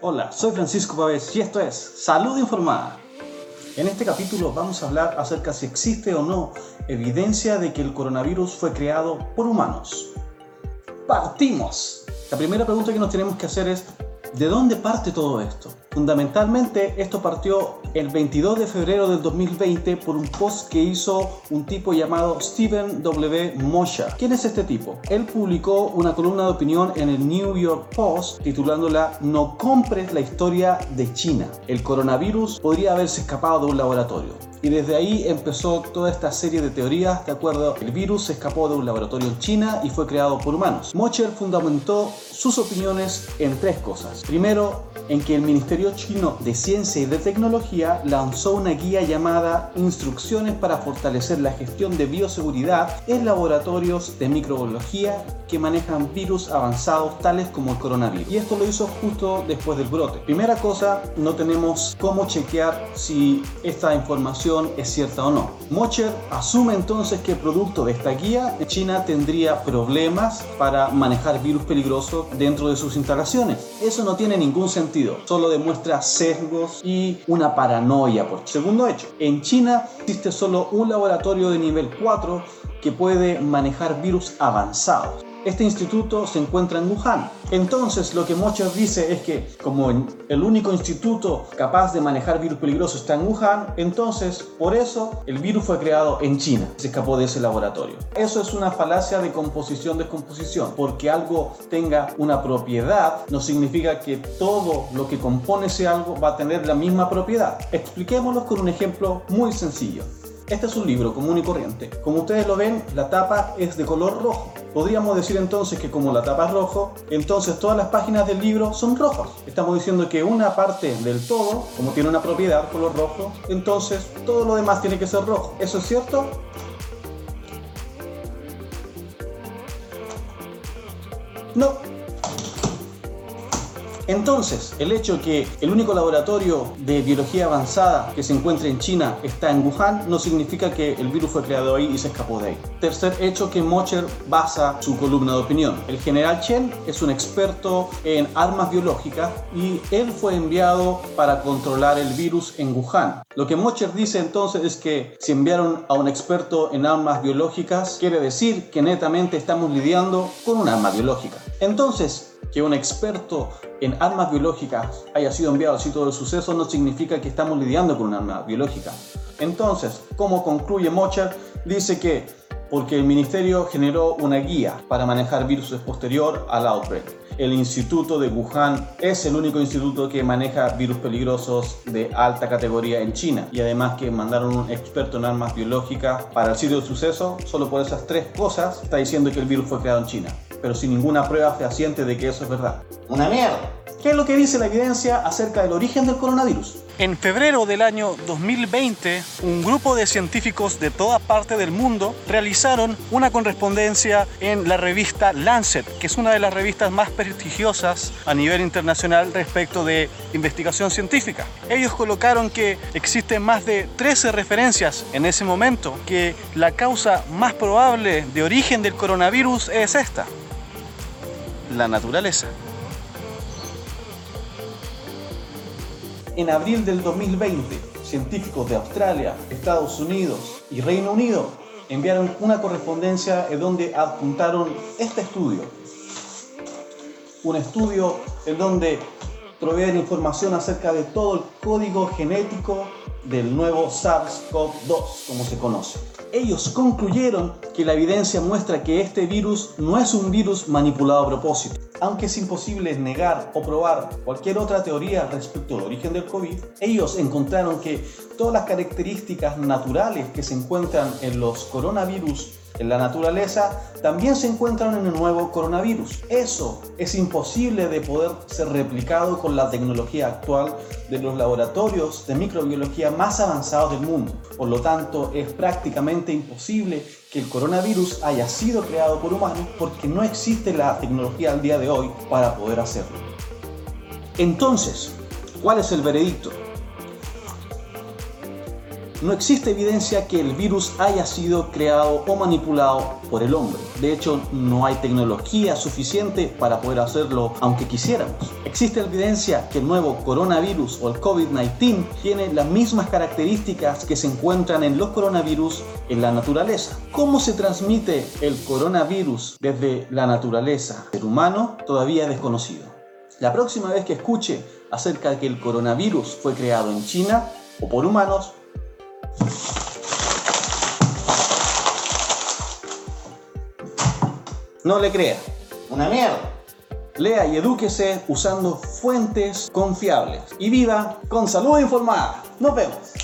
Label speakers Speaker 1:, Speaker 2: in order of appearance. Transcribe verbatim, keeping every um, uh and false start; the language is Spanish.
Speaker 1: Hola, soy Francisco Pavés y esto es Salud Informada. En este capítulo vamos a hablar acerca si existe o no evidencia de que el coronavirus fue creado por humanos. ¡Partimos! La primera pregunta que nos tenemos que hacer es ¿de dónde parte todo esto? Fundamentalmente esto partió el veintidós de febrero del dos mil veinte por un post que hizo un tipo llamado Stephen W. Mosher. ¿Quién es este tipo? Él publicó una columna de opinión en el New York Post titulándola "No compres la historia de China. El coronavirus podría haberse escapado de un laboratorio". Y desde ahí empezó toda esta serie de teorías, de acuerdo, el virus se escapó de un laboratorio en China y fue creado por humanos. Mosher fundamentó sus opiniones en tres cosas. Primero, en que el Ministerio Chino de Ciencia y de Tecnología lanzó una guía llamada Instrucciones para fortalecer la gestión de bioseguridad en laboratorios de microbiología que manejan virus avanzados tales como el coronavirus. Y esto lo hizo justo después del brote. Primera cosa, no tenemos cómo chequear si esta información es cierta o no. Mosher asume entonces que producto de esta guía, China tendría problemas para manejar virus peligrosos dentro de sus instalaciones. Eso no tiene ningún sentido, solo demuestra sesgos y una paranoia. Por segundo hecho, en China existe solo un laboratorio de nivel cuatro que puede manejar virus avanzados. Este instituto se encuentra en Wuhan. Entonces lo que Mosher dice es que como el único instituto capaz de manejar virus peligrosos está en Wuhan, entonces por eso el virus fue creado en China, se escapó de ese laboratorio. Eso es una falacia de composición-descomposición, porque algo tenga una propiedad no significa que todo lo que compone ese algo va a tener la misma propiedad. Expliquémoslo con un ejemplo muy sencillo. Este es un libro común y corriente. Como ustedes lo ven, la tapa es de color rojo. Podríamos decir entonces que como la tapa es rojo, entonces todas las páginas del libro son rojas. Estamos diciendo que una parte del todo, como tiene una propiedad color rojo, entonces todo lo demás tiene que ser rojo. ¿Eso es cierto? No. Entonces, el hecho que el único laboratorio de biología avanzada que se encuentra en China está en Wuhan no significa que el virus fue creado ahí y se escapó de ahí. Tercer hecho que Mosher basa su columna de opinión. El general Chen es un experto en armas biológicas y él fue enviado para controlar el virus en Wuhan. Lo que Mosher dice entonces es que si enviaron a un experto en armas biológicas, quiere decir que netamente estamos lidiando con un arma biológica. Entonces, que un experto en armas biológicas haya sido enviado al sitio del suceso no significa que estamos lidiando con un arma biológica. Entonces, ¿cómo concluye Mosher? Dice que porque el ministerio generó una guía para manejar virus posterior al outbreak. El instituto de Wuhan es el único instituto que maneja virus peligrosos de alta categoría en China. Y además que mandaron un experto en armas biológicas para el sitio del suceso. Solo por esas tres cosas está diciendo que el virus fue creado en China, pero sin ninguna prueba fehaciente de que eso es verdad. ¡Una mierda! ¿Qué es lo que dice la evidencia acerca del origen del coronavirus?
Speaker 2: En febrero del año dos mil veinte, un grupo de científicos de toda parte del mundo realizaron una correspondencia en la revista Lancet, que es una de las revistas más prestigiosas a nivel internacional respecto de investigación científica. Ellos colocaron que existen más de trece referencias en ese momento que la causa más probable de origen del coronavirus es esta: la naturaleza.
Speaker 1: En abril del dos mil veinte, científicos de Australia, Estados Unidos y Reino Unido enviaron una correspondencia en donde adjuntaron este estudio. Un estudio en donde proveen información acerca de todo el código genético del nuevo SARS-CoV dos, como se conoce. Ellos concluyeron que la evidencia muestra que este virus no es un virus manipulado a propósito. Aunque es imposible negar o probar cualquier otra teoría respecto al origen del COVID, ellos encontraron que todas las características naturales que se encuentran en los coronavirus en la naturaleza también se encuentran en el nuevo coronavirus. Eso es imposible de poder ser replicado con la tecnología actual de los laboratorios de microbiología más avanzados del mundo. Por lo tanto, es prácticamente imposible que el coronavirus haya sido creado por humanos porque no existe la tecnología al día de hoy para poder hacerlo. Entonces, ¿cuál es el veredicto? No existe evidencia que el virus haya sido creado o manipulado por el hombre. De hecho, no hay tecnología suficiente para poder hacerlo aunque quisiéramos. Existe evidencia que el nuevo coronavirus o el COVID diecinueve tiene las mismas características que se encuentran en los coronavirus en la naturaleza. ¿Cómo se transmite el coronavirus desde la naturaleza al ser humano? Todavía es desconocido. La próxima vez que escuche acerca de que el coronavirus fue creado en China o por humanos, no le crea. Una mierda. Lea y edúquese usando fuentes confiables. Y viva con salud informada. Nos vemos.